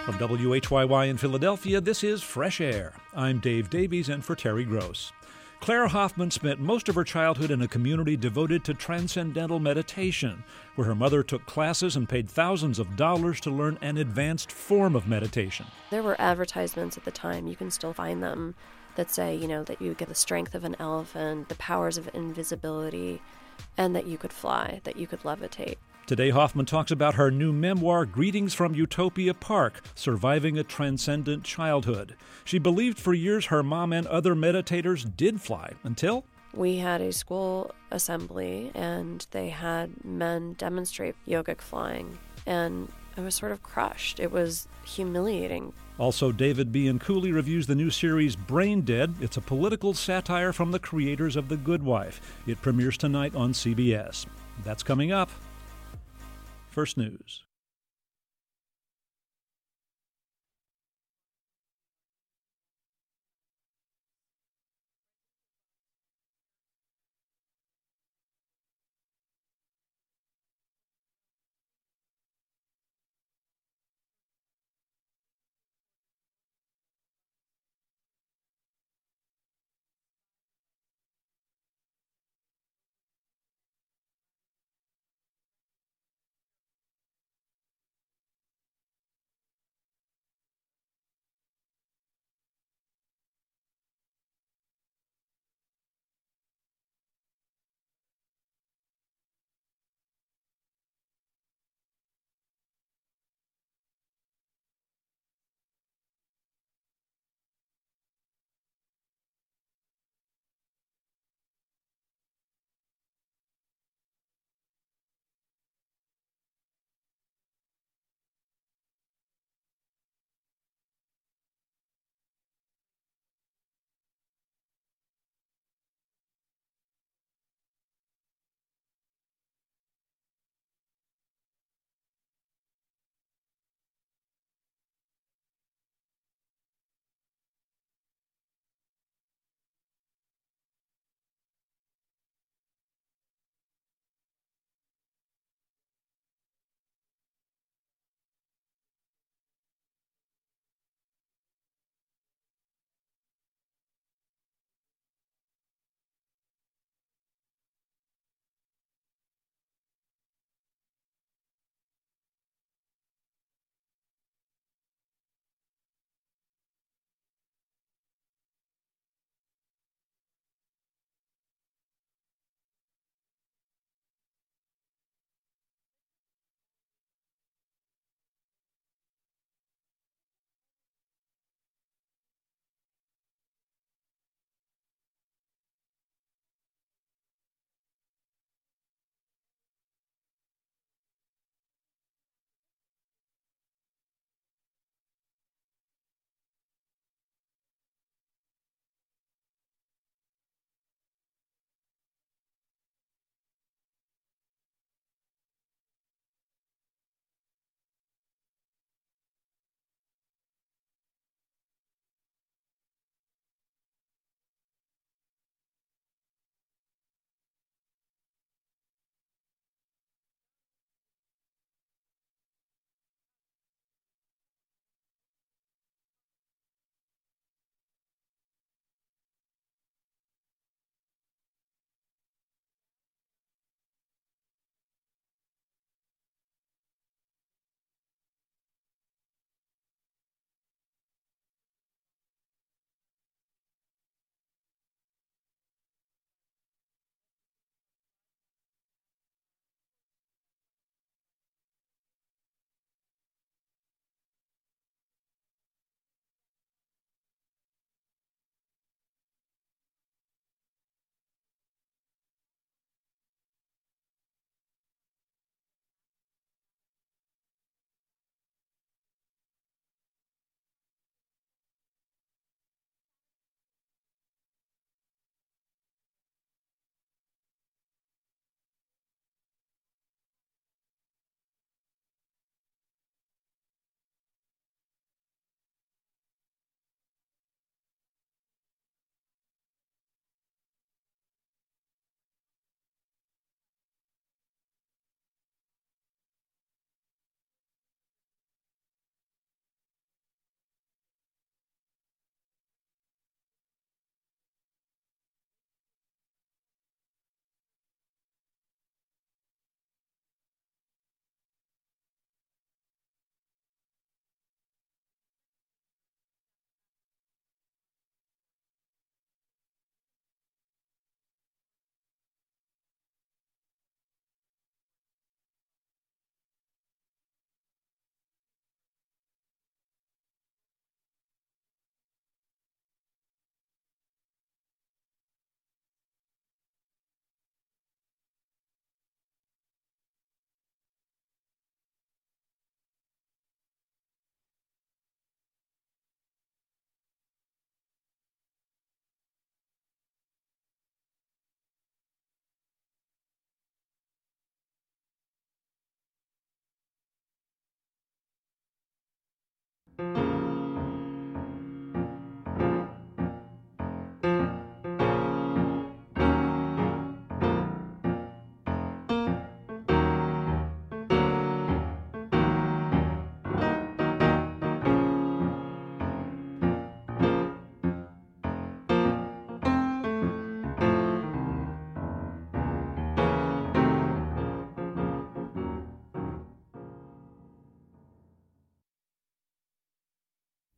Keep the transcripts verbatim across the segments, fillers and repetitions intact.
From W H Y Y in Philadelphia, this is Fresh Air. I'm Dave Davies, and for Terry Gross. Claire Hoffman spent most of her childhood in a community devoted to transcendental meditation, where her mother took classes and paid thousands of dollars to learn an advanced form of meditation. There were advertisements at the time, you can still find them, that say, you know, that you get the strength of an elephant, the powers of invisibility, and that you could fly, that you could levitate. Today, Hoffman talks about her new memoir, Greetings from Utopia Park, Surviving a Transcendent Childhood. She believed for years her mom and other meditators did fly, until we had a school assembly, and they had men demonstrate yogic flying, and I was sort of crushed. It was humiliating. Also, David B. and Cooley reviews the new series Brain Dead. It's a political satire from the creators of The Good Wife. It premieres tonight on C B S. That's coming up. First News.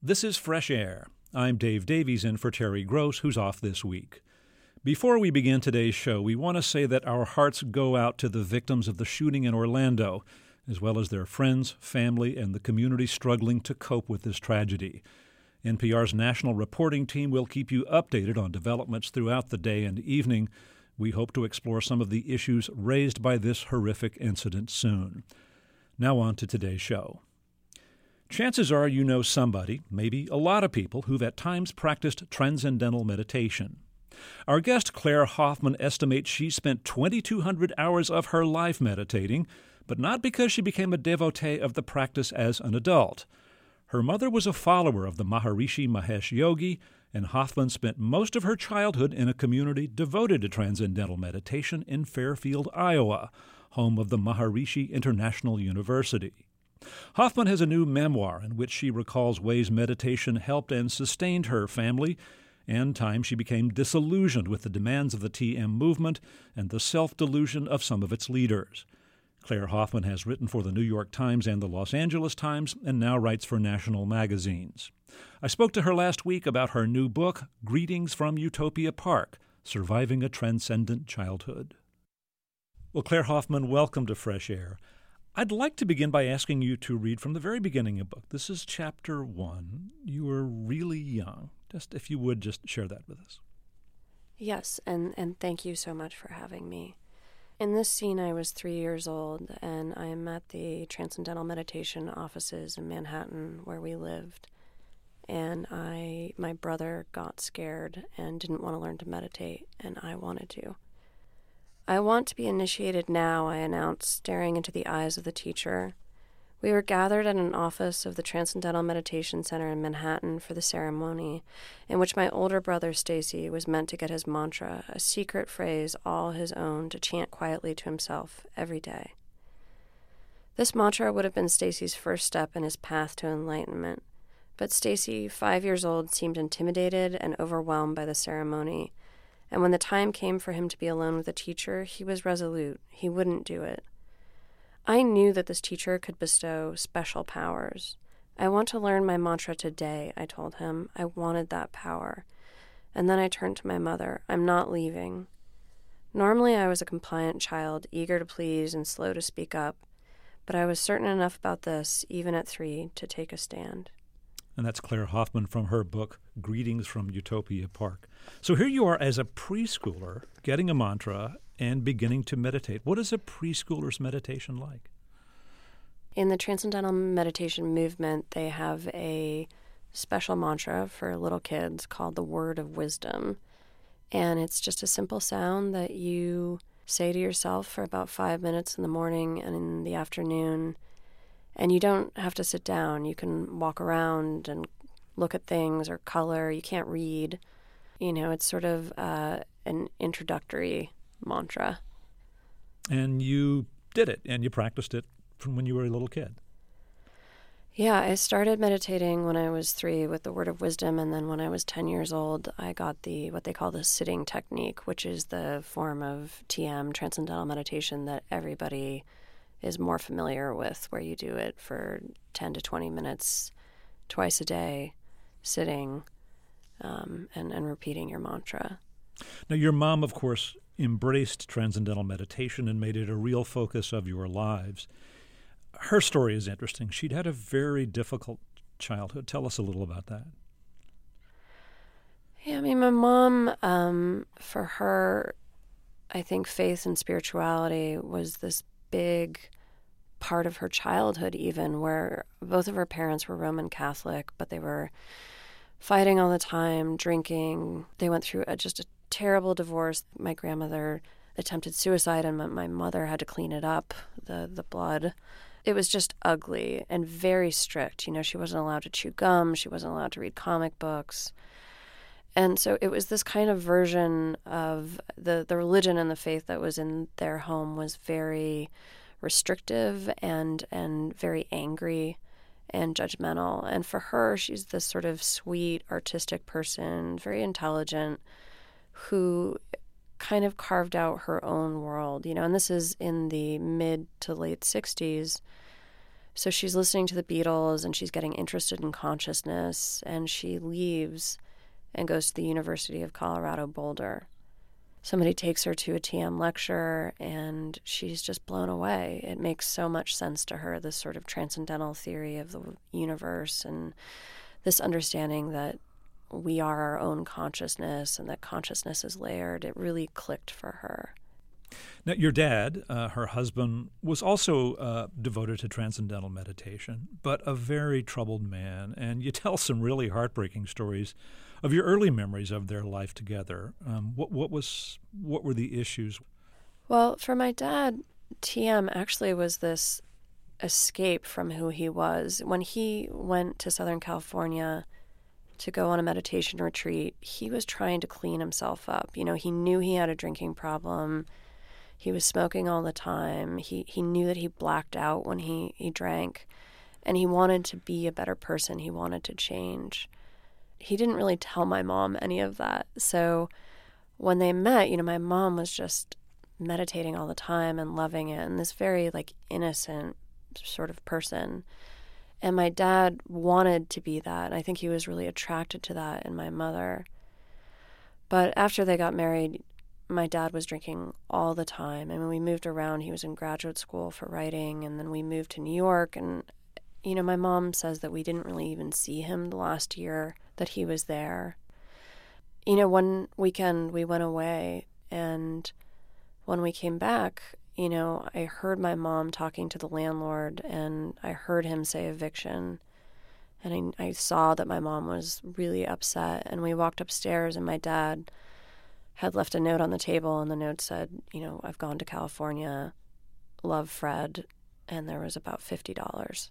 This is Fresh Air. I'm Dave Davies in for Terry Gross, who's off this week. Before we begin today's show, we want to say that our hearts go out to the victims of the shooting in Orlando, as well as their friends, family, and the community struggling to cope with this tragedy. N P R's national reporting team will keep you updated on developments throughout the day and evening. We hope to explore some of the issues raised by this horrific incident soon. Now on to today's show. Chances are you know somebody, maybe a lot of people, who've at times practiced transcendental meditation. Our guest, Claire Hoffman, estimates she spent twenty-two hundred hours of her life meditating, but not because she became a devotee of the practice as an adult. Her mother was a follower of the Maharishi Mahesh Yogi, and Hoffman spent most of her childhood in a community devoted to transcendental meditation in Fairfield, Iowa, home of the Maharishi International University. Hoffman has a new memoir in which she recalls ways meditation helped and sustained her family, and times she became disillusioned with the demands of the T M movement and the self-delusion of some of its leaders. Claire Hoffman has written for the New York Times and the Los Angeles Times and now writes for national magazines. I spoke to her last week about her new book, Greetings from Utopia Park, Surviving a Transcendent Childhood. Well, Claire Hoffman, welcome to Fresh Air. I'd like to begin by asking you to read from the very beginning of the book. This is chapter one. You were really young. Just if you would just share that with us. Yes, and, and thank you so much for having me. In this scene, I was three years old, and I am at the Transcendental Meditation offices in Manhattan where we lived. And I, my brother got scared and didn't want to learn to meditate, and I wanted to. I want to be initiated now, I announced, staring into the eyes of the teacher. We were gathered at an office of the Transcendental Meditation Center in Manhattan for the ceremony, in which my older brother, Stacy, was meant to get his mantra, a secret phrase all his own to chant quietly to himself every day. This mantra would have been Stacy's first step in his path to enlightenment, but Stacy, five years old, seemed intimidated and overwhelmed by the ceremony, and when the time came for him to be alone with the teacher, he was resolute. He wouldn't do it. I knew that this teacher could bestow special powers. I want to learn my mantra today, I told him. I wanted that power. And then I turned to my mother. I'm not leaving. Normally I was a compliant child, eager to please and slow to speak up, but I was certain enough about this, even at three, to take a stand. And that's Claire Hoffman from her book, Greetings from Utopia Park. So here you are as a preschooler, getting a mantra and beginning to meditate. What is a preschooler's meditation like? In the Transcendental Meditation movement, they have a special mantra for little kids called the Word of Wisdom. And it's just a simple sound that you say to yourself for about five minutes in the morning and in the afternoon. And you don't have to sit down. You can walk around and look at things or color. You can't read. You know, it's sort of uh, an introductory mantra. And you did it, and you practiced it from when you were a little kid. Yeah, I started meditating when I was three with the Word of Wisdom, and then when I was ten years old, I got the what they call the sitting technique, which is the form of T M, Transcendental Meditation, that everybody is more familiar with, where you do it for ten to twenty minutes twice a day, sitting um, and, and repeating your mantra. Now, your mom, of course, embraced transcendental meditation and made it a real focus of your lives. Her story is interesting. She'd had a very difficult childhood. Tell us a little about that. Yeah, I mean, my mom, um, for her, I think faith and spirituality was this big part of her childhood, even, where both of her parents were Roman Catholic, but they were fighting all the time, drinking. They went through a, just a terrible divorce. My grandmother attempted suicide, and my, my mother had to clean it up, the, the blood. It was just ugly and very strict. You know, she wasn't allowed to chew gum. She wasn't allowed to read comic books. And so it was this kind of version of the, the religion and the faith that was in their home was very restrictive and and very angry and judgmental. And for her, she's this sort of sweet, artistic person, very intelligent, who kind of carved out her own world, you know, and this is in the mid to late sixties. So she's listening to the Beatles and she's getting interested in consciousness, and she leaves and goes to the University of Colorado Boulder. Somebody takes her to a T M lecture, and she's just blown away. It makes so much sense to her, this sort of transcendental theory of the universe and this understanding that we are our own consciousness and that consciousness is layered. It really clicked for her. Now, your dad, uh, her husband, was also uh, devoted to transcendental meditation, but a very troubled man. And you tell some really heartbreaking stories of your early memories of their life together. Um, what, what was what were the issues? Well, for my dad, T M actually was this escape from who he was. When he went to Southern California to go on a meditation retreat, he was trying to clean himself up. You know, he knew he had a drinking problem. He was smoking all the time. He he knew that he blacked out when he, he drank, and he wanted to be a better person. He wanted to change. He didn't really tell my mom any of that. So when they met, you know, my mom was just meditating all the time and loving it, and this very, like, innocent sort of person. And my dad wanted to be that. I think he was really attracted to that in my mother. But after they got married, my dad was drinking all the time. And when we moved around, he was in graduate school for writing, and then we moved to New York. And, you know, my mom says that we didn't really even see him the last year that he was there. You know, one weekend we went away, and when we came back, you know, I heard my mom talking to the landlord, and I heard him say eviction. And I, I saw that my mom was really upset. And we walked upstairs, and my dad had left a note on the table, and the note said, you know, I've gone to California, love, Fred. And there was about fifty dollars.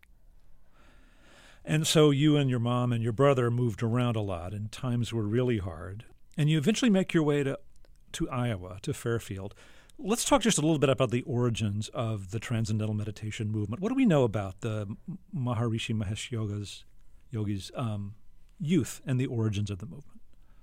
And so you and your mom and your brother moved around a lot, and times were really hard. And you eventually make your way to, to Iowa, to Fairfield. Let's talk just a little bit about the origins of the Transcendental Meditation movement. What do we know about the Maharishi Mahesh Yoga's, Yogi's um, youth and the origins of the movement?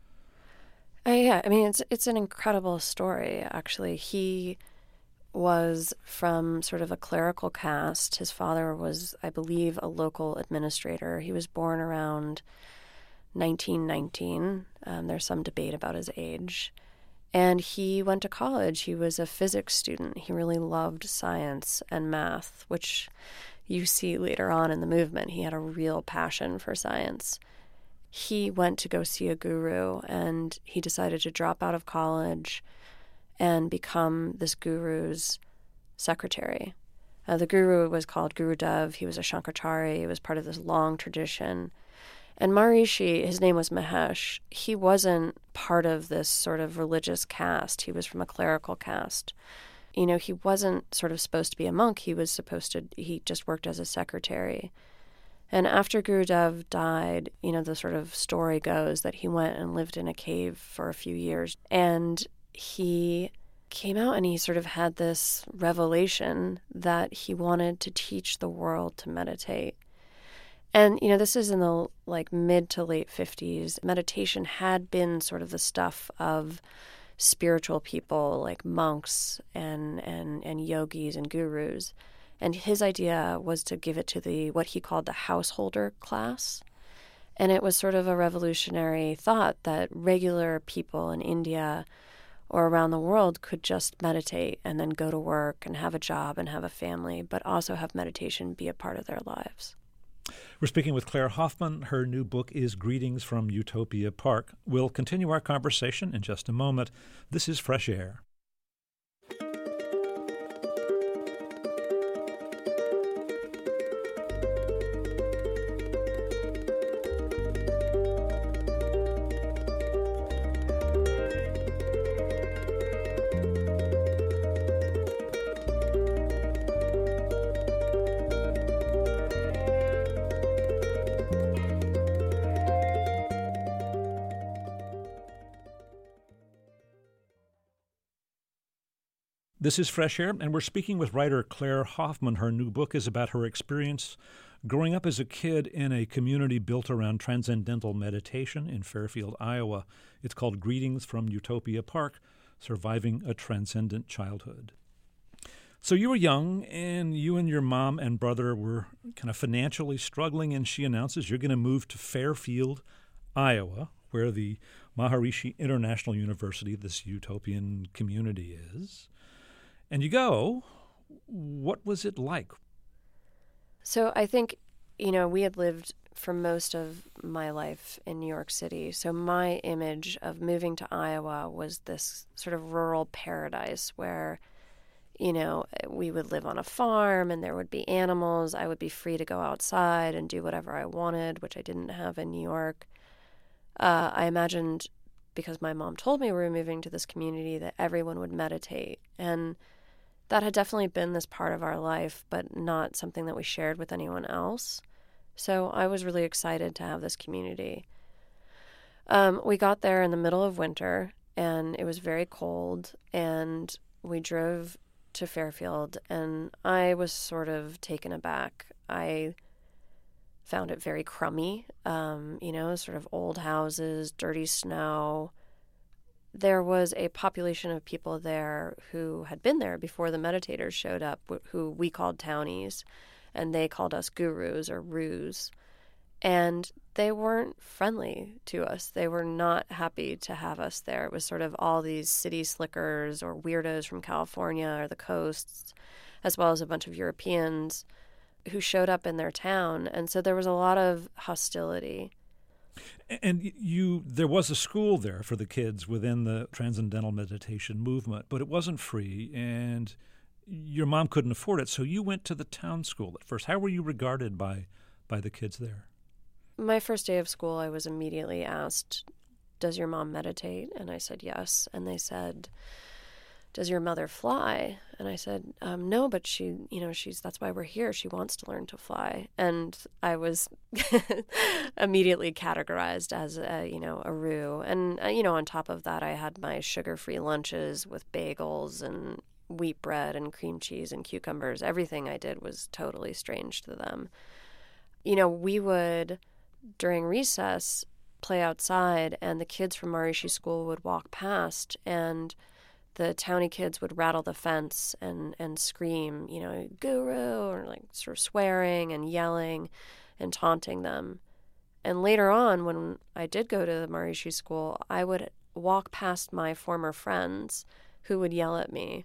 Uh, yeah, I mean, it's it's an incredible story, actually. He was from sort of a clerical caste. His father was, I believe, a local administrator. He was born around nineteen nineteen. Um, there's some debate about his age. And he went to college. He was a physics student. He really loved science and math, which you see later on in the movement. He had a real passion for science. He went to go see a guru, and he decided to drop out of college and become this guru's secretary. Uh, the guru was called Guru Dev. He was a Shankaracharya. He was part of this long tradition. And Maharishi, his name was Mahesh, he wasn't part of this sort of religious caste. He was from a clerical caste. You know, he wasn't sort of supposed to be a monk. He was supposed to, he just worked as a secretary. And after Guru Dev died, you know, the sort of story goes that he went and lived in a cave for a few years. And he came out and he sort of had this revelation that he wanted to teach the world to meditate. And, you know, this is in the, like, mid to late fifties. Meditation had been sort of the stuff of spiritual people like monks and, and, and yogis and gurus. And his idea was to give it to the what he called the householder class. And it was sort of a revolutionary thought that regular people in India or around the world could just meditate and then go to work and have a job and have a family, but also have meditation be a part of their lives. We're speaking with Claire Hoffman. Her new book is Greetings from Utopia Park. We'll continue our conversation in just a moment. This is Fresh Air. This is Fresh Air, and we're speaking with writer Claire Hoffman. Her new book is about her experience growing up as a kid in a community built around transcendental meditation in Fairfield, Iowa. It's called Greetings from Utopia Park, Surviving a Transcendent Childhood. So you were young, and you and your mom and brother were kind of financially struggling, and she announces you're going to move to Fairfield, Iowa, where the Maharishi International University, this utopian community, is. And you go. What was it like? So I think, you know, we had lived for most of my life in New York City. So my image of moving to Iowa was this sort of rural paradise where, you know, we would live on a farm and there would be animals. I would be free to go outside and do whatever I wanted, which I didn't have in New York. Uh, I imagined, because my mom told me we were moving to this community, that everyone would meditate. And that had definitely been this part of our life, but not something that we shared with anyone else. So I was really excited to have this community. Um, we got there in the middle of winter, and it was very cold, and we drove to Fairfield, and I was sort of taken aback. I found it very crummy, um, you know, sort of old houses, dirty snow. There was a population of people there who had been there before the meditators showed up, who we called townies, and they called us gurus or rus. And they weren't friendly to us. They were not happy to have us there. It was sort of all these city slickers or weirdos from California or the coasts, as well as a bunch of Europeans who showed up in their town. And so there was a lot of hostility. And you, there was a school there for the kids within the Transcendental Meditation movement, but it wasn't free, and your mom couldn't afford it, so you went to the town school at first. How were you regarded by, by the kids there? My first day of school, I was immediately asked, "Does your mom meditate?" And I said, "Yes." And they said, "Does your mother fly?" And I said, um, "No, but she, you know, she's, that's why we're here. She wants to learn to fly." And I was immediately categorized as a, you know, a Ru. And, uh, you know, on top of that, I had my sugar-free lunches with bagels and wheat bread and cream cheese and cucumbers. Everything I did was totally strange to them. You know, we would, during recess, play outside, and the kids from Maharishi School would walk past, and the towny kids would rattle the fence and, and scream, you know, "Guru," or like sort of swearing and yelling and taunting them. And later on, when I did go to the Maharishi School, I would walk past my former friends who would yell at me.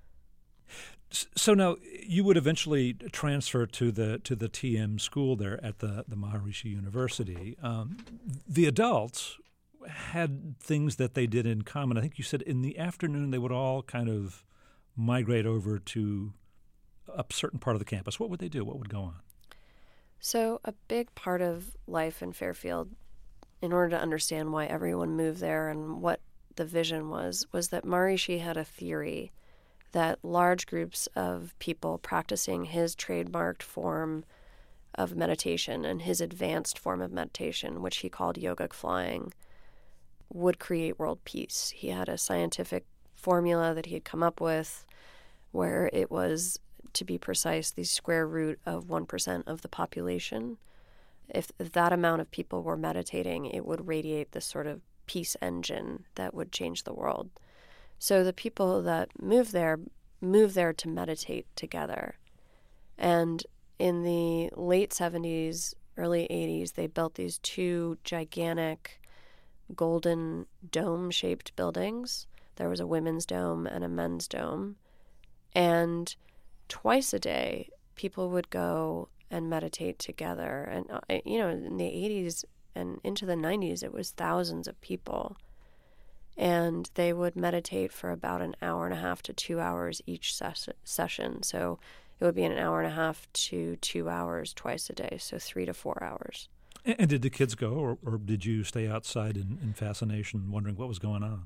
So now you would eventually transfer to the to the T M school there at the, the Maharishi University. Um, the adults had things that they did in common. I think you said in the afternoon they would all kind of migrate over to a certain part of the campus. What would they do? What would go on? So a big part of life in Fairfield, in order to understand why everyone moved there and what the vision was, was that Maharishi had a theory that large groups of people practicing his trademarked form of meditation and his advanced form of meditation, which he called yogic flying, would create world peace. He had a scientific formula that he had come up with where it was, to be precise, the square root of one percent of the population. If, if that amount of people were meditating, it would radiate this sort of peace engine that would change the world. So the people that move there move there to meditate together. And in the late seventies, early eighties, they built these two gigantic golden dome-shaped buildings. There was a women's dome and a men's dome. And twice a day, people would go and meditate together. And, uh, you know, in the eighties and into the nineties, it was thousands of people. And they would meditate for about an hour and a half to two hours each ses- session. So it would be an hour and a half to two hours twice a day, so three to four hours. And did the kids go, or, or did you stay outside in, in fascination wondering what was going on?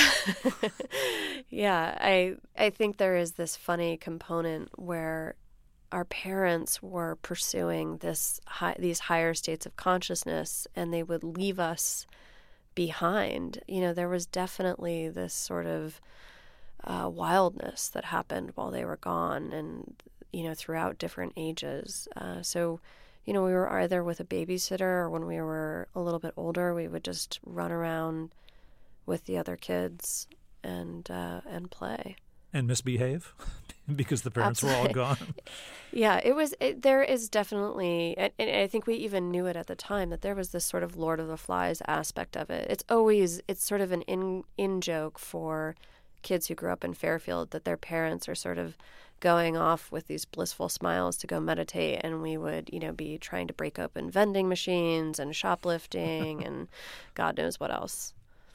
Yeah, I I think there is this funny component where our parents were pursuing this high, these higher states of consciousness, and they would leave us behind. You know, there was definitely this sort of uh, wildness that happened while they were gone, and, you know, throughout different ages. Uh, so, you know, we were either with a babysitter, or when we were a little bit older, we would just run around with the other kids and uh, and play. And misbehave because the parents Absolutely. were all gone. Yeah, it was, it, there is definitely, and, and I think we even knew it at the time, that there was this sort of Lord of the Flies aspect of it. It's always, it's sort of an in, in joke for kids who grew up in Fairfield that their parents are sort of going off with these blissful smiles to go meditate, and we would, you know, be trying to break open vending machines and shoplifting and God knows what else.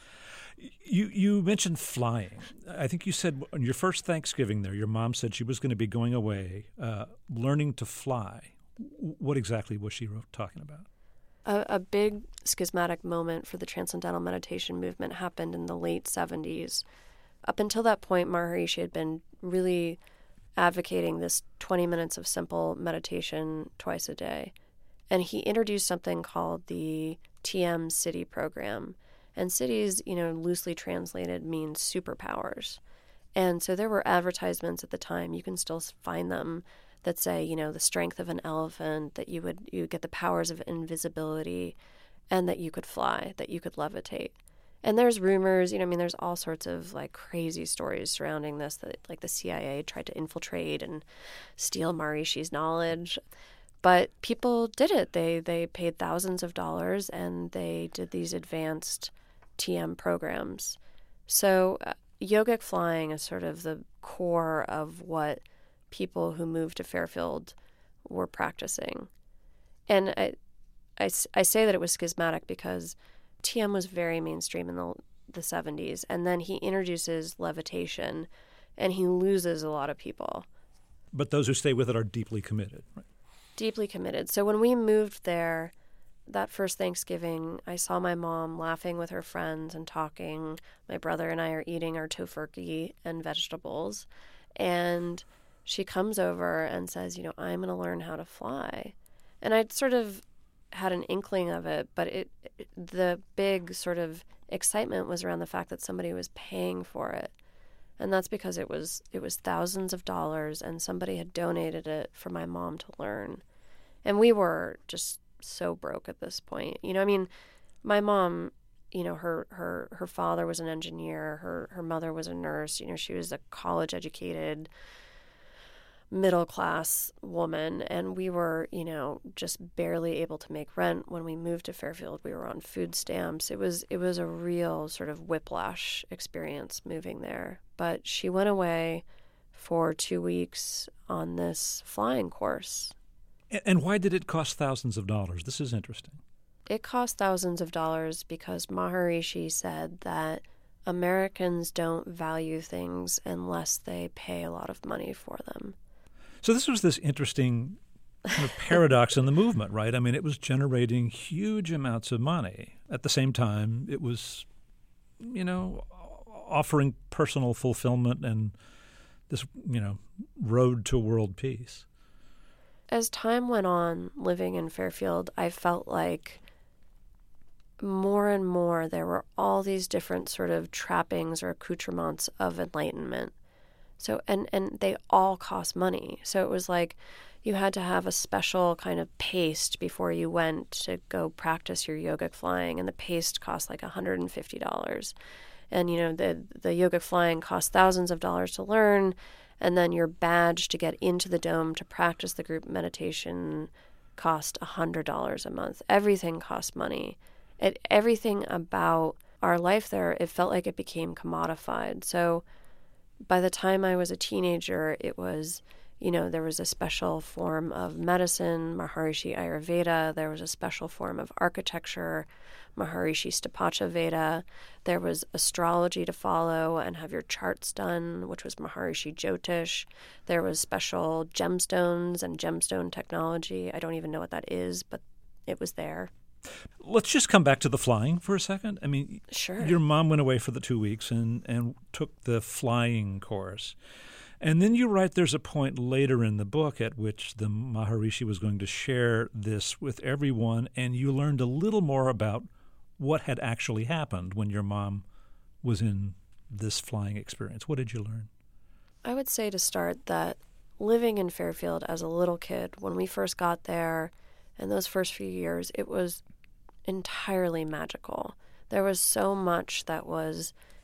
You you mentioned flying. I think you said on your first Thanksgiving there, your mom said she was going to be going away, uh, learning to fly. What exactly was she talking about? A, a big schismatic moment for the Transcendental Meditation movement happened in the late seventies. Up until that point, Maharishi had been really advocating this twenty minutes of simple meditation twice a day. And he introduced something called the T M Siddhi program. And siddhis, you know, loosely translated means superpowers. And so there were advertisements at the time, you can still find them, that say, you know, the strength of an elephant, that you would you would get the powers of invisibility, and that you could fly, that you could levitate. And there's rumors, you know, I mean, there's all sorts of like crazy stories surrounding this, that like the C I A tried to infiltrate and steal Maharishi's knowledge. But people did it. They they paid thousands of dollars and they did these advanced T M programs. So uh, yogic flying is sort of the core of what people who moved to Fairfield were practicing. And I, I, I say that it was schismatic because T M was very mainstream in the, the seventies. And then he introduces levitation and he loses a lot of people. But those who stay with it are deeply committed, right? Deeply committed. So when we moved there, that first Thanksgiving, I saw my mom laughing with her friends and talking. My brother and I are eating our tofurkey and vegetables. And she comes over and says, you know, I'm going to learn how to fly. And I'd sort of had an inkling of it, but it, it the big sort of excitement was around the fact that somebody was paying for it. And that's because it was it was thousands of dollars and somebody had donated it for my mom to learn. And we were just so broke at this point. You know, I mean, my mom, you know, her her her father was an engineer, her her mother was a nurse, you know, she was a college educated middle class woman, and we were, you know, just barely able to make rent when we moved to Fairfield. We were on food stamps. It was it was a real sort of whiplash experience moving there. But she went away for two weeks on this flying course. And why did it cost thousands of dollars? This is interesting. It cost thousands of dollars because Maharishi said that Americans don't value things unless they pay a lot of money for them. So this was this interesting kind of paradox in the movement, right? I mean, it was generating huge amounts of money. At the same time, it was, you know, offering personal fulfillment and this, you know, road to world peace. As time went on living in Fairfield, I felt like more and more there were all these different sort of trappings or accoutrements of enlightenment. So, and, and they all cost money. So it was like you had to have a special kind of paste before you went to go practice your yogic flying, and the paste cost like one hundred fifty dollars. And, you know, the, the yogic flying cost thousands of dollars to learn, and then your badge to get into the dome to practice the group meditation cost one hundred dollars a month. Everything cost money. It, everything about our life there, it felt like it became commodified. So by the time I was a teenager, it was, you know, there was a special form of medicine, Maharishi Ayurveda. There was a special form of architecture, Maharishi Stapacha Veda. There was astrology to follow and have your charts done, which was Maharishi Jyotish. There was special gemstones and gemstone technology. I don't even know what that is, but it was there. Let's just come back to the flying for a second. I mean, sure. Your mom went away for the two weeks and, and took the flying course. And then you write there's a point later in the book at which the Maharishi was going to share this with everyone, and you learned a little more about what had actually happened when your mom was in this flying experience. What did you learn? I would say to start that living in Fairfield as a little kid, when we first got there, in those first few years, it was entirely magical. There was so much that was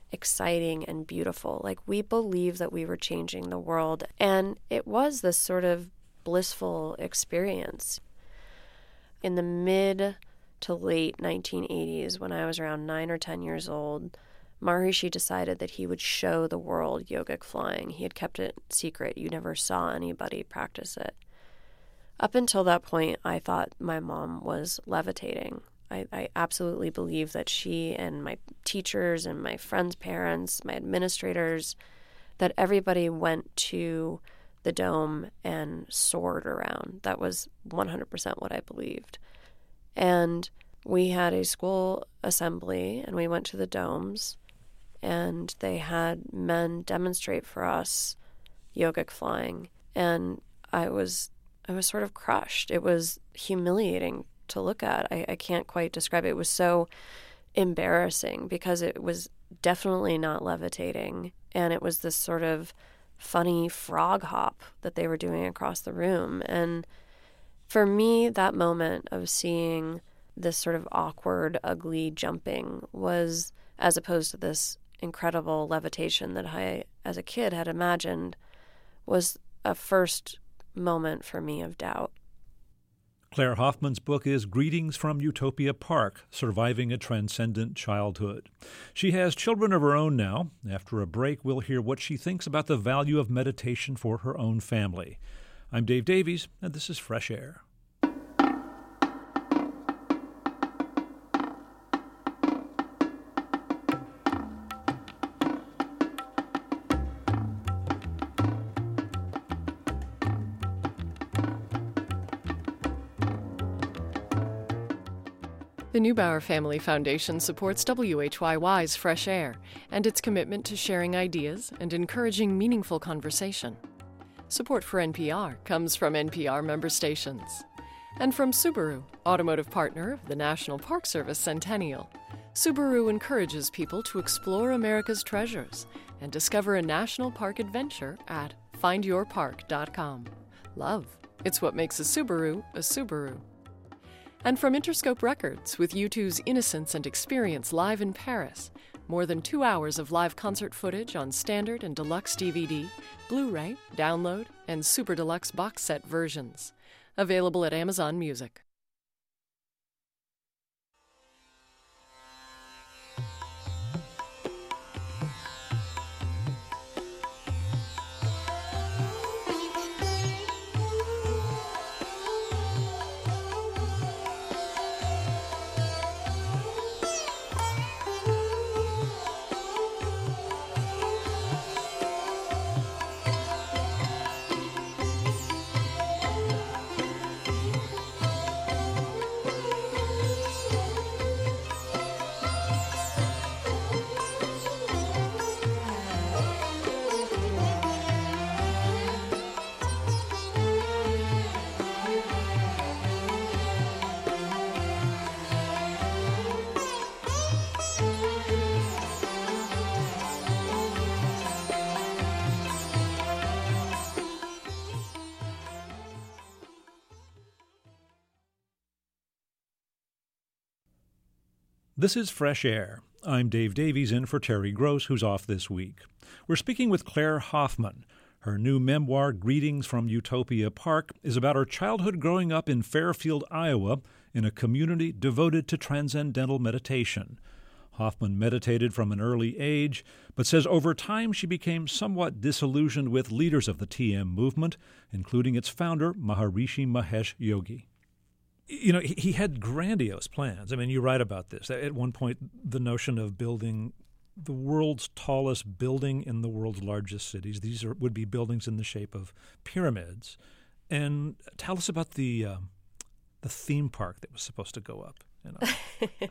exciting and beautiful. Like, we believed that we were changing the world, and it was this sort of blissful experience. In the mid to late nineteen eighties, when I was around nine or ten years old, Maharishi decided that he would show the world yogic flying. He had kept it secret. You never saw anybody practice it. Up until that point, I thought my mom was levitating. I, I absolutely believe that she and my teachers and my friends' parents, my administrators, that everybody went to the dome and soared around. That was one hundred percent what I believed. And we had a school assembly, and we went to the domes, and they had men demonstrate for us yogic flying. And I was I was sort of crushed. It was humiliating to look at. I, I can't quite describe it. It was so embarrassing because it was definitely not levitating, and it was this sort of funny frog hop that they were doing across the room. And for me, that moment of seeing this sort of awkward, ugly jumping was, as opposed to this incredible levitation that I, as a kid, had imagined, was a first moment for me of doubt. Claire Hoffman's book is Greetings from Utopia Park, Surviving a Transcendent Childhood. She has children of her own now. After a break, we'll hear what she thinks about the value of meditation for her own family. I'm Dave Davies, and this is Fresh Air. The Neubauer Family Foundation supports W H Y Y's Fresh Air and its commitment to sharing ideas and encouraging meaningful conversation. Support for N P R comes from N P R member stations. And from Subaru, automotive partner of the National Park Service Centennial. Subaru encourages people to explore America's treasures and discover a national park adventure at find your park dot com. Love, it's what makes a Subaru a Subaru. And from Interscope Records, with U two's Innocence and Experience live in Paris. More than two hours of live concert footage on standard and deluxe D V D, Blu-ray, download, and super deluxe box set versions. Available at Amazon Music. This is Fresh Air. I'm Dave Davies, in for Terry Gross, who's off this week. We're speaking with Claire Hoffman. Her new memoir, Greetings from Utopia Park, is about her childhood growing up in Fairfield, Iowa, in a community devoted to transcendental meditation. Hoffman meditated from an early age, but says over time she became somewhat disillusioned with leaders of the T M movement, including its founder, Maharishi Mahesh Yogi. You know, he had grandiose plans. I mean, you write about this. At one point, the notion of building the world's tallest building in the world's largest cities. These are, would be buildings in the shape of pyramids. And tell us about the uh, the theme park that was supposed to go up. You know.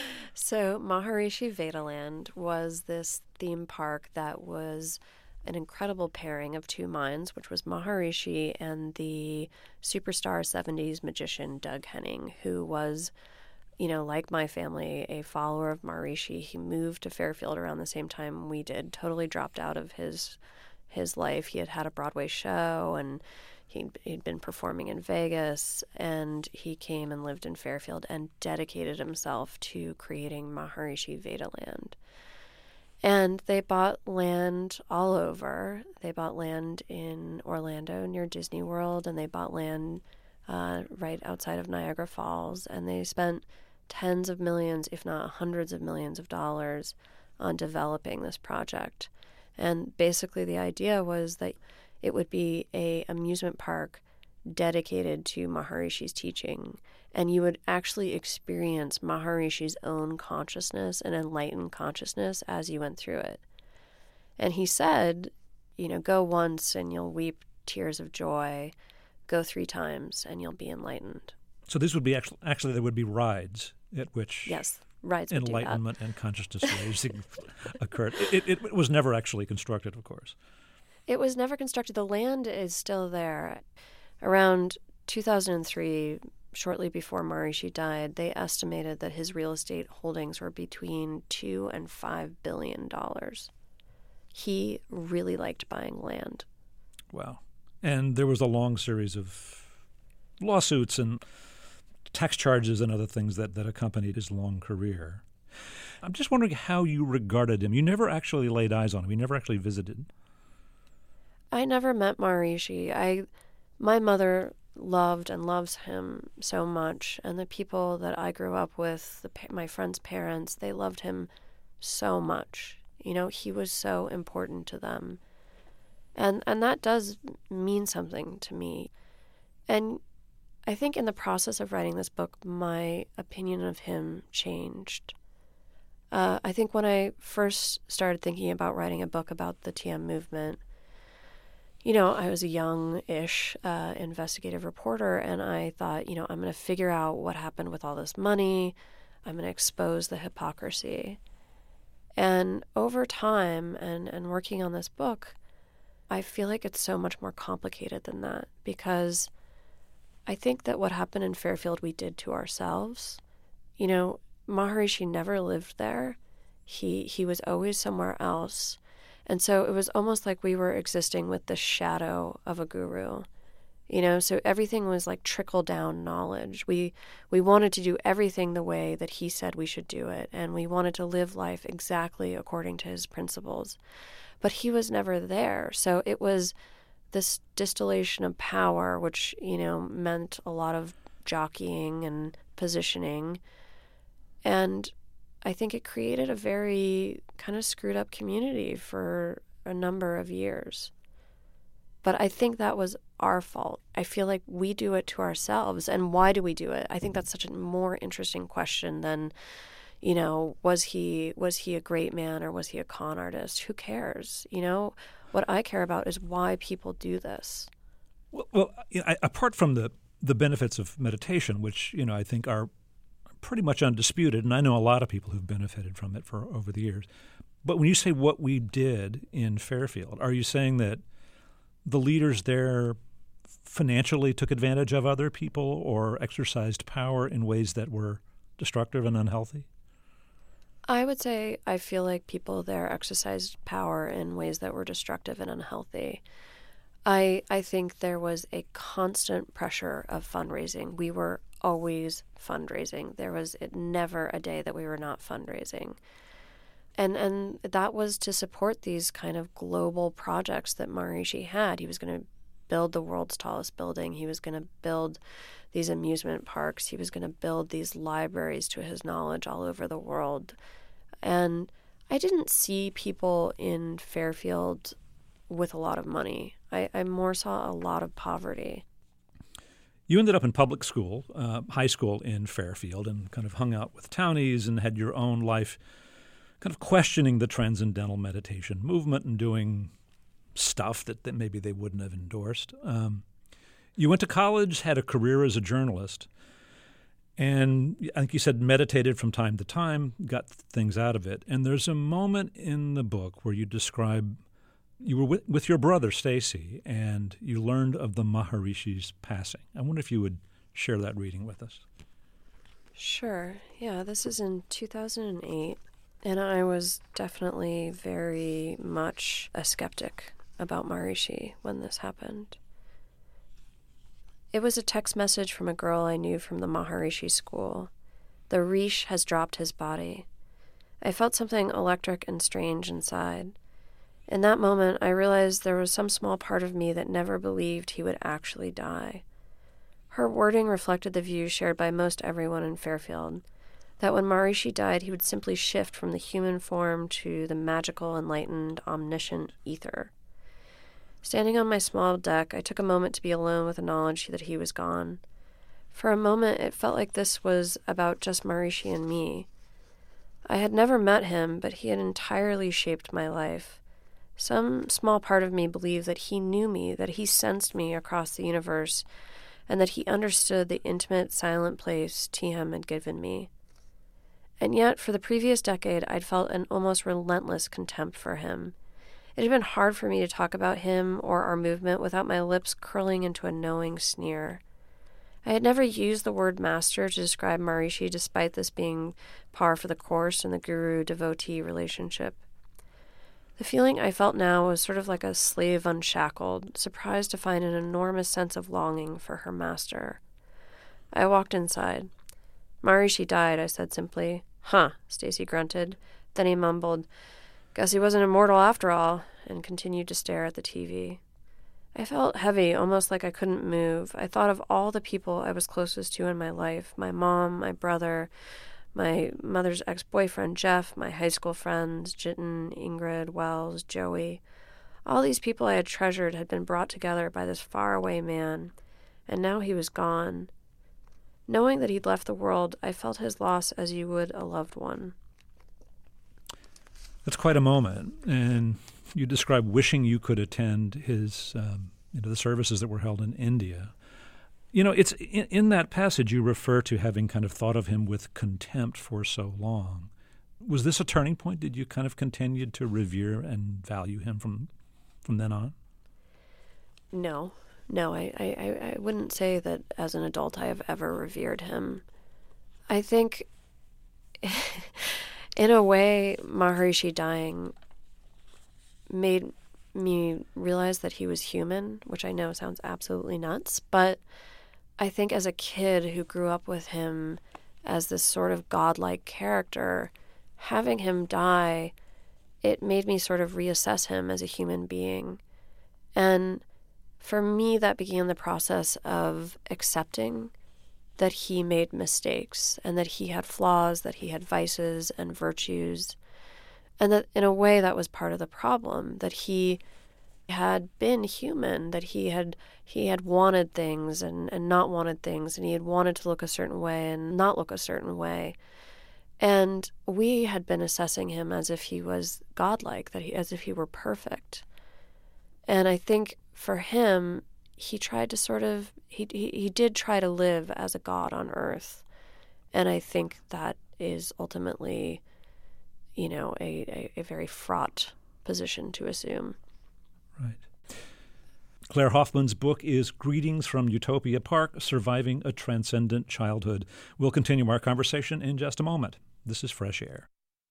So Maharishi Vedaland was this theme park that was an incredible pairing of two minds, which was Maharishi and the superstar seventies magician Doug Henning, who was, you know, like my family, a follower of Maharishi. He moved to Fairfield around the same time we did, totally dropped out of his his life. He had had a Broadway show, and he'd, he'd been performing in Vegas, and he came and lived in Fairfield and dedicated himself to creating Maharishi Vedaland. And they bought land all over. They bought land in Orlando near Disney World, and they bought land uh, right outside of Niagara Falls. And they spent tens of millions, if not hundreds of millions of dollars on developing this project. And basically the idea was that it would be a amusement park dedicated to Maharishi's teaching, and you would actually experience Maharishi's own consciousness and enlightened consciousness as you went through it. And he said, you know, go once and you'll weep tears of joy. Go three times and you'll be enlightened. So this would be actually, actually there would be rides at which yes, rides would enlightenment do that. And consciousness raising occurred. It, it, it was never actually constructed, of course. It was never constructed. The land is still there. Around two thousand three, shortly before Maharishi died, they estimated that his real estate holdings were between two and five billion dollars. He really liked buying land. Wow. And there was a long series of lawsuits and tax charges and other things that, that accompanied his long career. I'm just wondering how you regarded him. You never actually laid eyes on him. You never actually visited. I never met Maharishi. I, my mother loved and loves him so much, and the people that I grew up with, the, my friends' parents, they loved him so much. You know, he was so important to them. And and that does mean something to me. And I think in the process of writing this book, my opinion of him changed. Uh, I think when I first started thinking about writing a book about the T M movement, you know, I was a young-ish uh, investigative reporter, and I thought, you know, I'm going to figure out what happened with all this money. I'm going to expose the hypocrisy. And over time and, and working on this book, I feel like it's so much more complicated than that, because I think that what happened in Fairfield we did to ourselves. You know, Maharishi never lived there. He he was always somewhere else. And so it was almost like we were existing with the shadow of a guru. You know, so everything was like trickle-down knowledge. We we wanted to do everything the way that he said we should do it, and we wanted to live life exactly according to his principles. But he was never there. So it was this distillation of power, which, you know, meant a lot of jockeying and positioning. And I think it created a very kind of screwed up community for a number of years. But I think that was our fault. I feel like we do it to ourselves. And why do we do it? I think that's such a more interesting question than, you know, was he was he a great man or was he a con artist? Who cares? You know, what I care about is why people do this. Well, well you know, I, apart from the, the benefits of meditation, which, you know, I think are pretty much undisputed, and I know a lot of people who've benefited from it for over the years. But when you say what we did in Fairfield, are you saying that the leaders there financially took advantage of other people or exercised power in ways that were destructive and unhealthy? I would say I feel like people there exercised power in ways that were destructive and unhealthy. I I think there was a constant pressure of fundraising. We were always fundraising. There was it, never a day that we were not fundraising. And and that was to support these kind of global projects that Maharishi had. He was going to build the world's tallest building. He was going to build these amusement parks. He was going to build these libraries to his knowledge all over the world. And I didn't see people in Fairfield with a lot of money. I, I more saw a lot of poverty. You ended up in public school, uh, high school in Fairfield, and kind of hung out with townies and had your own life kind of questioning the transcendental meditation movement and doing stuff that, that maybe they wouldn't have endorsed. Um, you went to college, had a career as a journalist, and I think you said meditated from time to time, got things out of it. And there's a moment in the book where you describe you were with, with your brother, Stacy, and you learned of the Maharishi's passing. I wonder if you would share that reading with us. Sure. Yeah, this is in two thousand eight. And I was definitely very much a skeptic about Maharishi when this happened. It was a text message from a girl I knew from the Maharishi school. The Rish has dropped his body. I felt something electric and strange inside. In that moment, I realized there was some small part of me that never believed he would actually die. Her wording reflected the view shared by most everyone in Fairfield, that when Maharishi died, he would simply shift from the human form to the magical, enlightened, omniscient ether. Standing on my small deck, I took a moment to be alone with the knowledge that he was gone. For a moment, it felt like this was about just Maharishi and me. I had never met him, but he had entirely shaped my life. Some small part of me believed that he knew me, that he sensed me across the universe, and that he understood the intimate, silent place T M had given me. And yet, for the previous decade, I'd felt an almost relentless contempt for him. It had been hard for me to talk about him or our movement without my lips curling into a knowing sneer. I had never used the word master to describe Maharishi, despite this being par for the course in the guru-devotee relationship. The feeling I felt now was sort of like a slave unshackled, surprised to find an enormous sense of longing for her master. I walked inside. Maharishi died, I said simply. Huh, Stacy grunted. Then he mumbled, guess he wasn't immortal after all, and continued to stare at the T V. I felt heavy, almost like I couldn't move. I thought of all the people I was closest to in my life, my mom, my brother, my mother's ex-boyfriend, Jeff, my high school friends, Jitten, Ingrid, Wells, Joey. All these people I had treasured had been brought together by this faraway man, and now he was gone. Knowing that he'd left the world, I felt his loss as you would a loved one. That's quite a moment, and you describe wishing you could attend his, um, you know, the services that were held in India. You know, it's in, in that passage you refer to having kind of thought of him with contempt for so long. Was this a turning point? Did you kind of continue to revere and value him from from then on? No. No, I, I, I wouldn't say that as an adult I have ever revered him. I think, in a way, Maharishi dying made me realize that he was human, which I know sounds absolutely nuts, but I think as a kid who grew up with him as this sort of godlike character, having him die, it made me sort of reassess him as a human being. And for me, that began the process of accepting that he made mistakes and that he had flaws, that he had vices and virtues, and that in a way that was part of the problem, that he had been human, that he had he had wanted things and, and not wanted things, and he had wanted to look a certain way and not look a certain way. And we had been assessing him as if he was godlike, that he as if he were perfect. And I think for him, he tried to sort of, he, he he did try to live as a god on earth. And I think that is ultimately, you know, a, a, a very fraught position to assume. Right. Claire Hoffman's book is Greetings from Utopia Park, Surviving a Transcendent Childhood. We'll continue our conversation in just a moment. This is Fresh Air.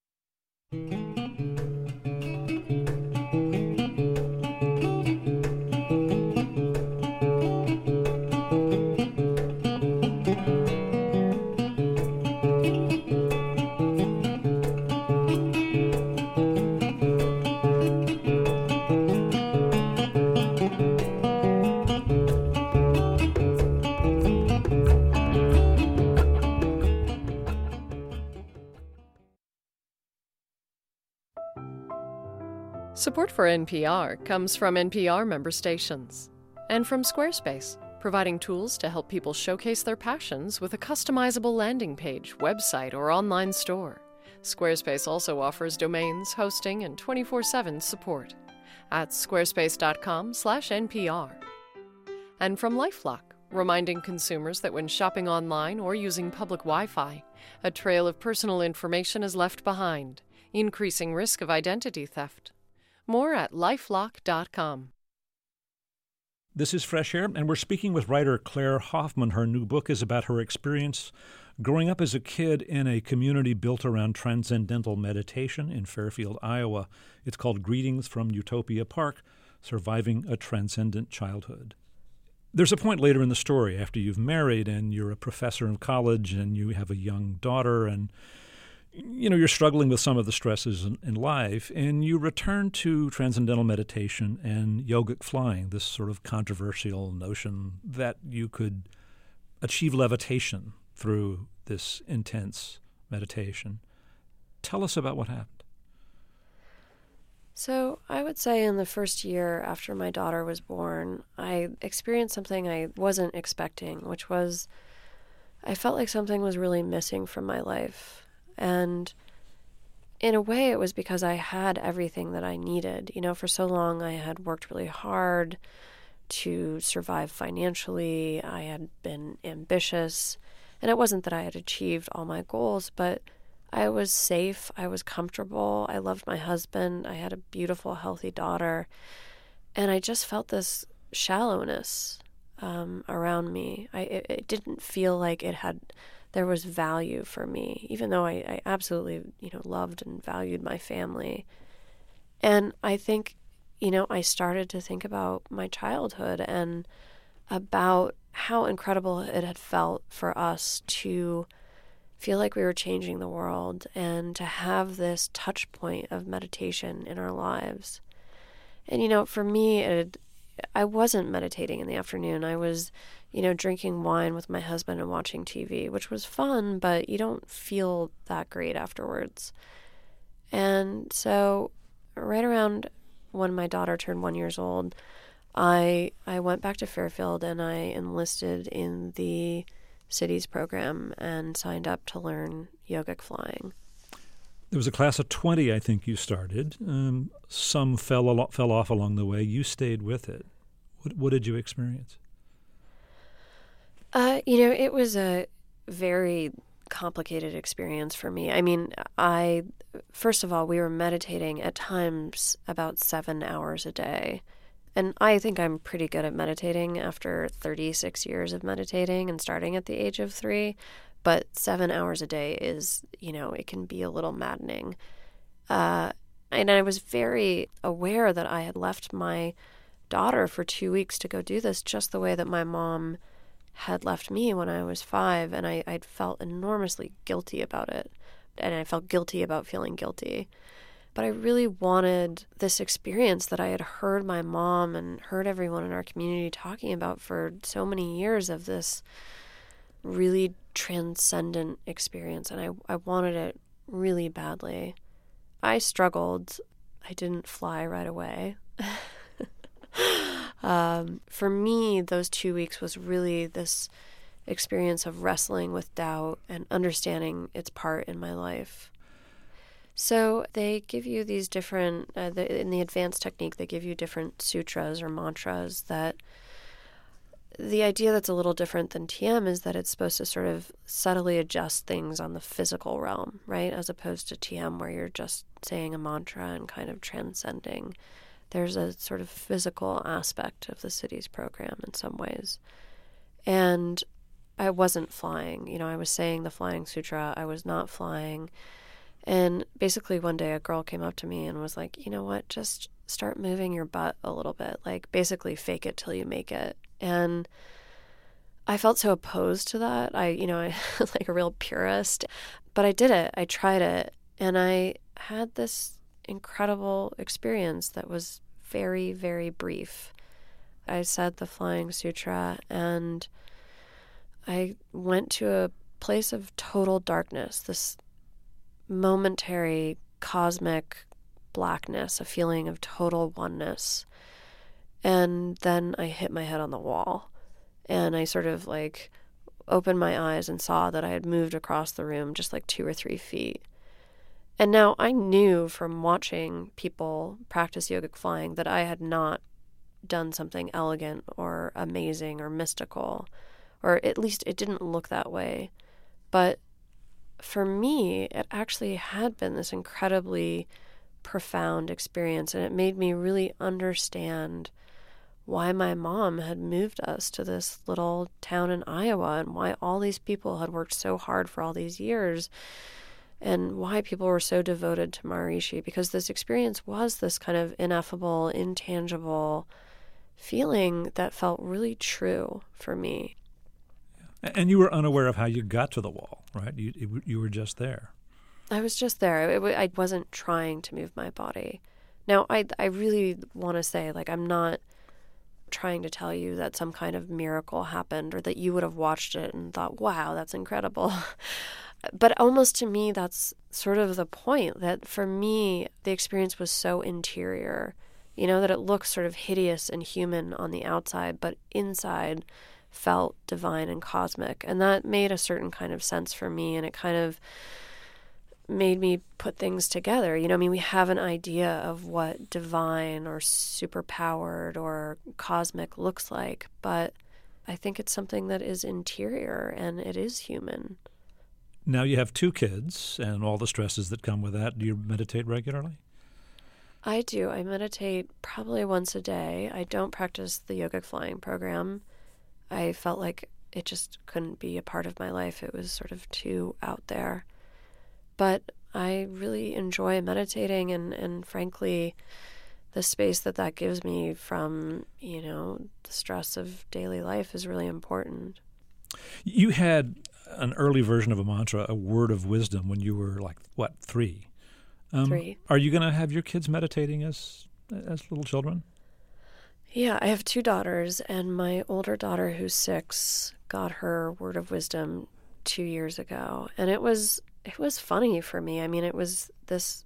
Support for N P R comes from N P R member stations and from Squarespace, providing tools to help people showcase their passions with a customizable landing page, website, or online store. Squarespace also offers domains, hosting, and twenty-four seven support at squarespace.com slash NPR. And from LifeLock, reminding consumers that when shopping online or using public Wi-Fi, a trail of personal information is left behind, increasing risk of identity theft. More at lifelock dot com. This is Fresh Air, and we're speaking with writer Claire Hoffman. Her new book is about her experience growing up as a kid in a community built around transcendental meditation in Fairfield, Iowa. It's called Greetings from Utopia Park, Surviving a Transcendent Childhood. There's a point later in the story after you've married and you're a professor in college and you have a young daughter and you know, you're struggling with some of the stresses in, in life, and you return to transcendental meditation and yogic flying, this sort of controversial notion that you could achieve levitation through this intense meditation. Tell us about what happened. So I would say in the first year after my daughter was born, I experienced something I wasn't expecting, which was I felt like something was really missing from my life. And in a way, it was because I had everything that I needed. You know, for so long, I had worked really hard to survive financially. I had been ambitious. And it wasn't that I had achieved all my goals, but I was safe. I was comfortable. I loved my husband. I had a beautiful, healthy daughter. And I just felt this shallowness um, around me. I, it, it didn't feel like it had... there was value for me, even though I, I absolutely, you know, loved and valued my family. And I think, you know, I started to think about my childhood and about how incredible it had felt for us to feel like we were changing the world and to have this touch point of meditation in our lives. And, you know, for me, it, I wasn't meditating in the afternoon. I was, you know, drinking wine with my husband and watching T V, which was fun, but you don't feel that great afterwards. And so right around when my daughter turned one years old, I I went back to Fairfield and I enlisted in the city's program and signed up to learn yogic flying. There was a class of twenty, I think, you started. Um, some fell a lot, fell off along the way. You stayed with it. What, what did you experience? Uh, you know, it was a very complicated experience for me. I mean, I, first of all, we were meditating at times about seven hours a day. And I think I'm pretty good at meditating after thirty-six years of meditating and starting at the age of three. But seven hours a day is, you know, it can be a little maddening. Uh, and I was very aware that I had left my daughter for two weeks to go do this just the way that my mom had left me when I was five, and I I'd felt enormously guilty about it, and I felt guilty about feeling guilty. But I really wanted this experience that I had heard my mom and heard everyone in our community talking about for so many years, of this really transcendent experience, and I, I wanted it really badly. I struggled. I didn't fly right away. Um, for me, those two weeks was really this experience of wrestling with doubt and understanding its part in my life. So they give you these different, uh, the, in the advanced technique, they give you different sutras or mantras that the idea that's a little different than T M is that it's supposed to sort of subtly adjust things on the physical realm, right? As opposed to T M where you're just saying a mantra and kind of transcending. There's a sort of physical aspect of the city's program in some ways. And I wasn't flying. You know, I was saying the Flying Sutra. I was not flying. And basically one day a girl came up to me and was like, you know what, just start moving your butt a little bit. Like basically fake it till you make it. And I felt so opposed to that. I, you know, I was like a real purist. But I did it. I tried it. And I had this incredible experience that was very, very brief. I said the Flying Sutra and I went to a place of total darkness, this momentary cosmic blackness, a feeling of total oneness. And then I hit my head on the wall and I sort of like opened my eyes and saw that I had moved across the room just like two or three feet. And now I knew from watching people practice yogic flying that I had not done something elegant or amazing or mystical, or at least it didn't look that way. But for me, it actually had been this incredibly profound experience, and it made me really understand why my mom had moved us to this little town in Iowa and why all these people had worked so hard for all these years and why people were so devoted to Maharishi, because this experience was this kind of ineffable, intangible feeling that felt really true for me. And you were unaware of how you got to the wall, right? You you were just there. I was just there. It, it, I wasn't trying to move my body. Now, I, I really want to say, like, I'm not trying to tell you that some kind of miracle happened or that you would have watched it and thought, wow, that's incredible. But almost to me, that's sort of the point, that for me, the experience was so interior, you know, that it looks sort of hideous and human on the outside, but inside felt divine and cosmic. And that made a certain kind of sense for me, and it kind of made me put things together. You know, I mean, we have an idea of what divine or superpowered or cosmic looks like, but I think it's something that is interior and it is human. Now you have two kids and all the stresses that come with that. Do you meditate regularly? I do. I meditate probably once a day. I don't practice the yogic flying program. I felt like it just couldn't be a part of my life. It was sort of too out there. But I really enjoy meditating, and, and frankly, the space that that gives me from, you know, the stress of daily life is really important. You had an early version of a mantra, a word of wisdom, when you were like, what, three? Um, three. Are you going to have your kids meditating as as little children? Yeah, I have two daughters, and my older daughter, who's six, got her word of wisdom two years ago. And it was it was funny for me. I mean, it was this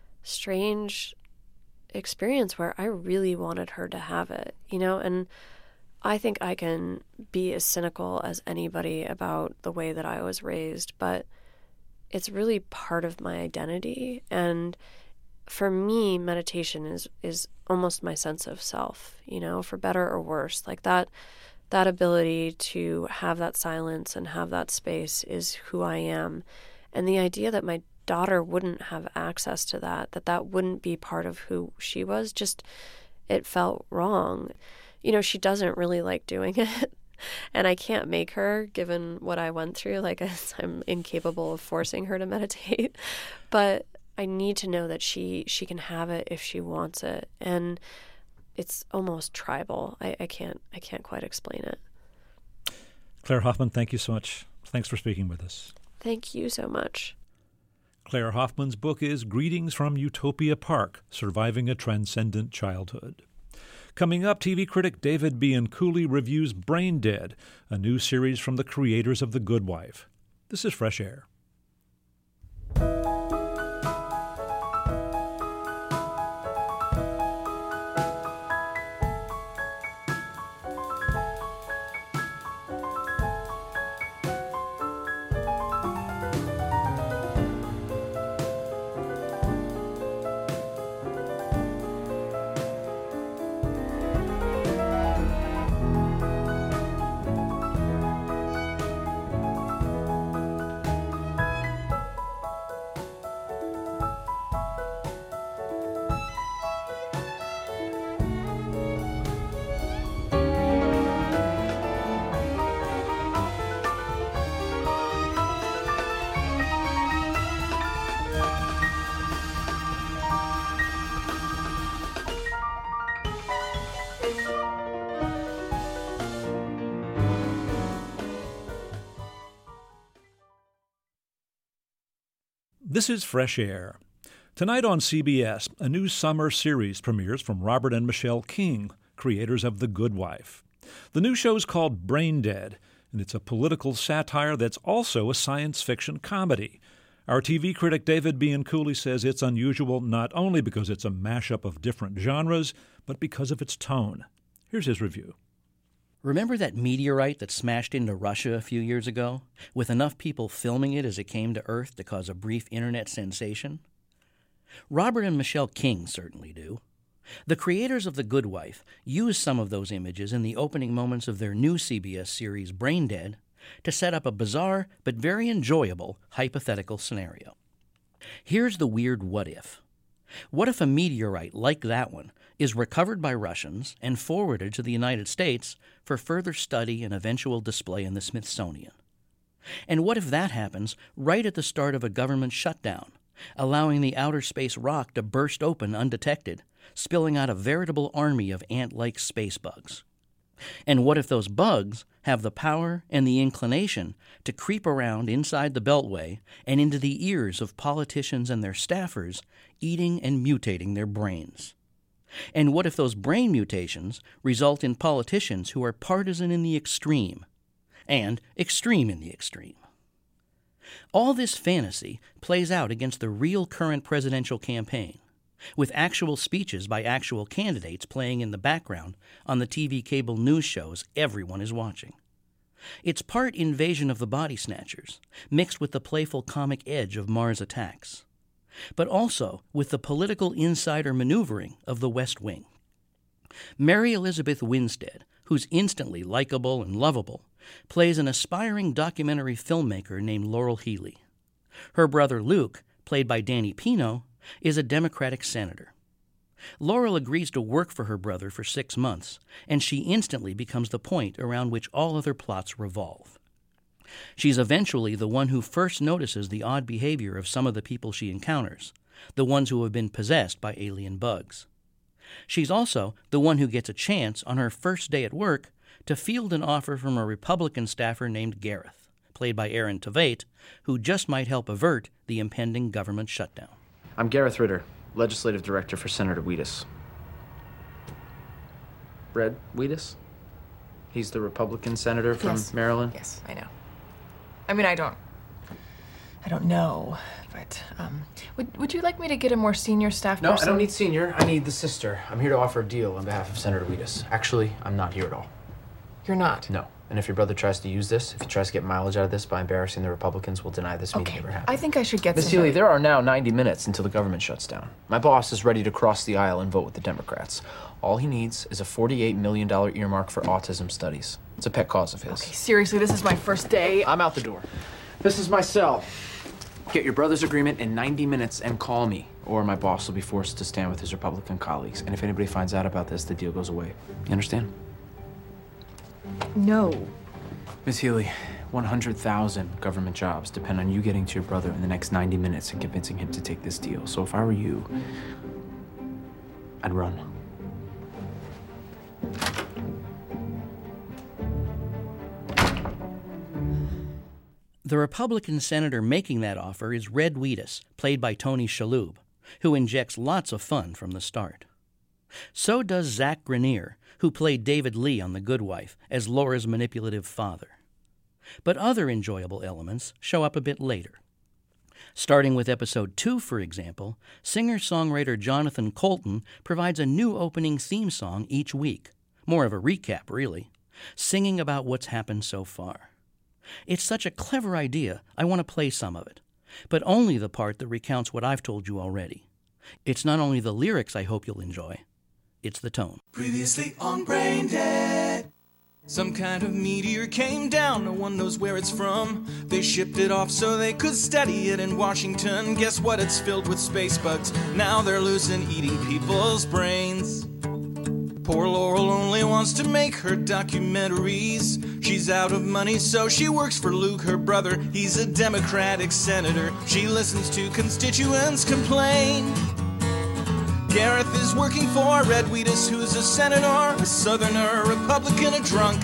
strange experience where I really wanted her to have it, you know, and I think I can be as cynical as anybody about the way that I was raised, but it's really part of my identity. And for me, meditation is, is almost my sense of self, you know, for better or worse. Like that, that ability to have that silence and have that space is who I am. And the idea that my daughter wouldn't have access to that, that that wouldn't be part of who she was, just, it felt wrong. You know, she doesn't really like doing it, and I can't make her, given what I went through. Like, I'm incapable of forcing her to meditate, but I need to know that she, she can have it if she wants it. And it's almost tribal. I, I can't, I can't quite explain it. Claire Hoffman, thank you so much. Thanks for speaking with us. Thank you so much. Claire Hoffman's book is Greetings from Utopia Park, Surviving a Transcendent Childhood. Coming up, T V critic David Bianculli reviews Brain Dead, a new series from the creators of The Good Wife. This is Fresh Air. This is Fresh Air. Tonight on C B S, a new summer series premieres from Robert and Michelle King, creators of The Good Wife. The new show's called Brain Dead, and it's a political satire that's also a science fiction comedy. Our T V critic David Bianculli says it's unusual not only because it's a mashup of different genres, but because of its tone. Here's his review. Remember that meteorite that smashed into Russia a few years ago, with enough people filming it as it came to Earth to cause a brief internet sensation? Robert and Michelle King certainly do. The creators of The Good Wife use some of those images in the opening moments of their new C B S series Brain Dead to set up a bizarre but very enjoyable hypothetical scenario. Here's the weird what-if. What if a meteorite like that one is recovered by Russians and forwarded to the United States for further study and eventual display in the Smithsonian? And what if that happens right at the start of a government shutdown, allowing the outer space rock to burst open undetected, spilling out a veritable army of ant-like space bugs? And what if those bugs have the power and the inclination to creep around inside the Beltway and into the ears of politicians and their staffers, eating and mutating their brains? And what if those brain mutations result in politicians who are partisan in the extreme and extreme in the extreme? All this fantasy plays out against the real current presidential campaign, with actual speeches by actual candidates playing in the background on the T V cable news shows everyone is watching. It's part Invasion of the Body Snatchers, mixed with the playful comic edge of Mars Attacks, but also with the political insider maneuvering of the West Wing. Mary Elizabeth Winstead, who's instantly likable and lovable, plays an aspiring documentary filmmaker named Laurel Healy. Her brother Luke, played by Danny Pino, is a Democratic senator. Laurel agrees to work for her brother for six months, and she instantly becomes the point around which all other plots revolve. She's eventually the one who first notices the odd behavior of some of the people she encounters, the ones who have been possessed by alien bugs. She's also the one who gets a chance on her first day at work to field an offer from a Republican staffer named Gareth, played by Aaron Tveit, who just might help avert the impending government shutdown. I'm Gareth Ritter, Legislative Director for Senator Wheatus. Red Wheatus? He's the Republican senator from Yes. Maryland? Yes, I know. I mean, I don't... I don't know, but, um... Would, would you like me to get a more senior staff No, person? I don't need senior. I need the sister. I'm here to offer a deal on behalf of Senator Wheatus. Actually, I'm not here at all. You're not? No. And if your brother tries to use this, if he tries to get mileage out of this by embarrassing the Republicans, we'll deny this meeting Okay, ever happened. I think I should get Miss somebody... Healy, there are now ninety minutes until the government shuts down. My boss is ready to cross the aisle and vote with the Democrats. All he needs is a forty-eight million dollars earmark for autism studies. It's a pet cause of his. Okay, seriously, this is my first day. I'm out the door. This is my cell. Get your brother's agreement in ninety minutes and call me, or my boss will be forced to stand with his Republican colleagues. And if anybody finds out about this, the deal goes away. You understand? No. Miss Healy, one hundred thousand government jobs depend on you getting to your brother in the next ninety minutes and convincing him to take this deal. So if I were you, I'd run. The Republican senator making that offer is Red Wheatus, played by Tony Shalhoub, who injects lots of fun from the start. So does Zach Grenier, who played David Lee on The Good Wife as Laura's manipulative father. But other enjoyable elements show up a bit later. Starting with episode two, for example, singer-songwriter Jonathan Colton provides a new opening theme song each week, more of a recap, really, singing about what's happened so far. It's such a clever idea, I want to play some of it, but only the part that recounts what I've told you already. It's not only the lyrics I hope you'll enjoy, it's the tone. Previously on Brain Dead. Some kind of meteor came down, no one knows where it's from. They shipped it off so they could study it in Washington. Guess what? It's filled with space bugs. Now they're loose and eating people's brains. Poor Laurel only wants to make her documentaries. She's out of money, so she works for Luke, her brother. He's a Democratic senator. She listens to constituents complain. Gareth is working for Red Wheatus, who's a senator, a southerner, a Republican, a drunk.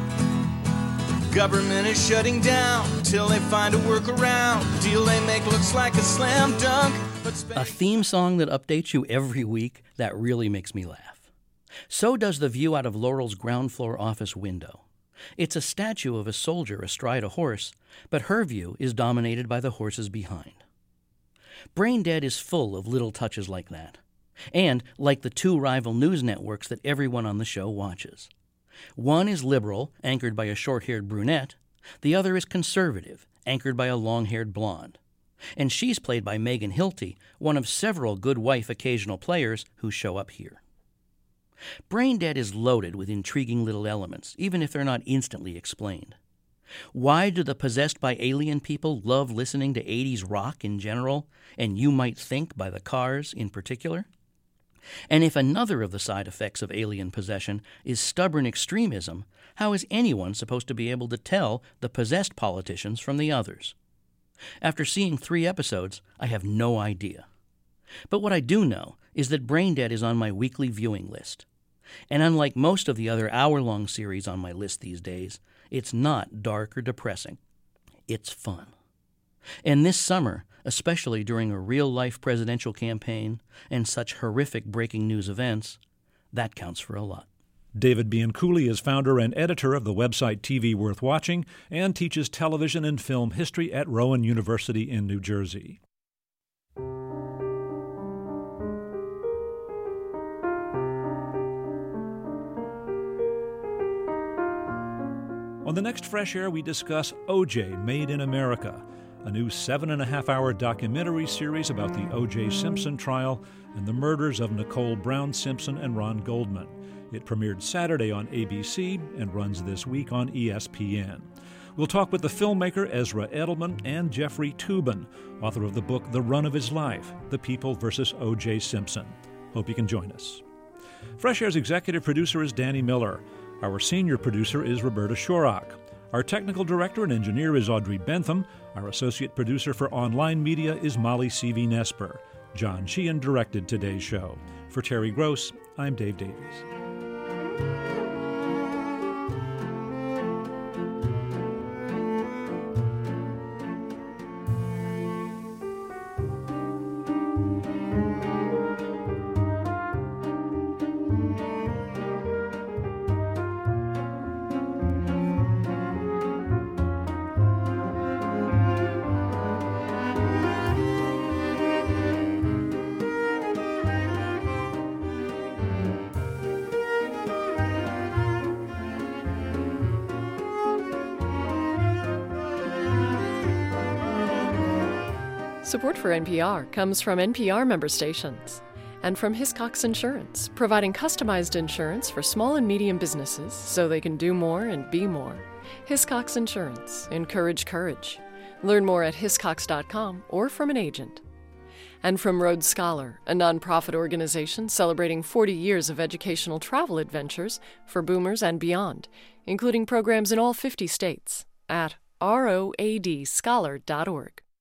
Government is shutting down till they find a workaround. Deal they make looks like a slam dunk. But A theme song that updates you every week, that really makes me laugh. So does the view out of Laurel's ground floor office window. It's a statue of a soldier astride a horse, but her view is dominated by the horses behind. Brain Dead is full of little touches like that. And like the two rival news networks that everyone on the show watches. One is liberal, anchored by a short-haired brunette. The other is conservative, anchored by a long-haired blonde. And she's played by Megan Hilty, one of several Good Wife occasional players who show up here. Brain Dead is loaded with intriguing little elements, even if they're not instantly explained. Why do the possessed by alien people love listening to eighties rock in general, and You Might Think by the Cars in particular? And if another of the side effects of alien possession is stubborn extremism, how is anyone supposed to be able to tell the possessed politicians from the others? After seeing three episodes, I have no idea. But what I do know is that Brain Dead is on my weekly viewing list. And unlike most of the other hour-long series on my list these days, it's not dark or depressing. It's fun. And this summer, especially during a real-life presidential campaign and such horrific breaking news events, that counts for a lot. David Bianculli is founder and editor of the website T V Worth Watching and teaches television and film history at Rowan University in New Jersey. On the next Fresh Air, we discuss O J Made in America, a new seven and a half hour documentary series about the O J Simpson trial and the murders of Nicole Brown Simpson and Ron Goldman. It premiered Saturday on A B C and runs this week on E S P N. We'll talk with the filmmaker Ezra Edelman and Jeffrey Toobin, author of the book The Run of His Life, The People versus O J Simpson. Hope you can join us. Fresh Air's executive producer is Danny Miller. Our senior producer is Roberta Shorrock. Our technical director and engineer is Audrey Bentham. Our associate producer for online media is Molly C V Nesper. John Sheehan directed today's show. For Terry Gross, I'm Dave Davies. Support for N P R comes from N P R member stations and from Hiscox Insurance, providing customized insurance for small and medium businesses so they can do more and be more. Hiscox Insurance. Encourage courage. Learn more at hiscox dot com or from an agent. And from Rhodes Scholar, a nonprofit organization celebrating forty years of educational travel adventures for boomers and beyond, including programs in all fifty states at road scholar dot org.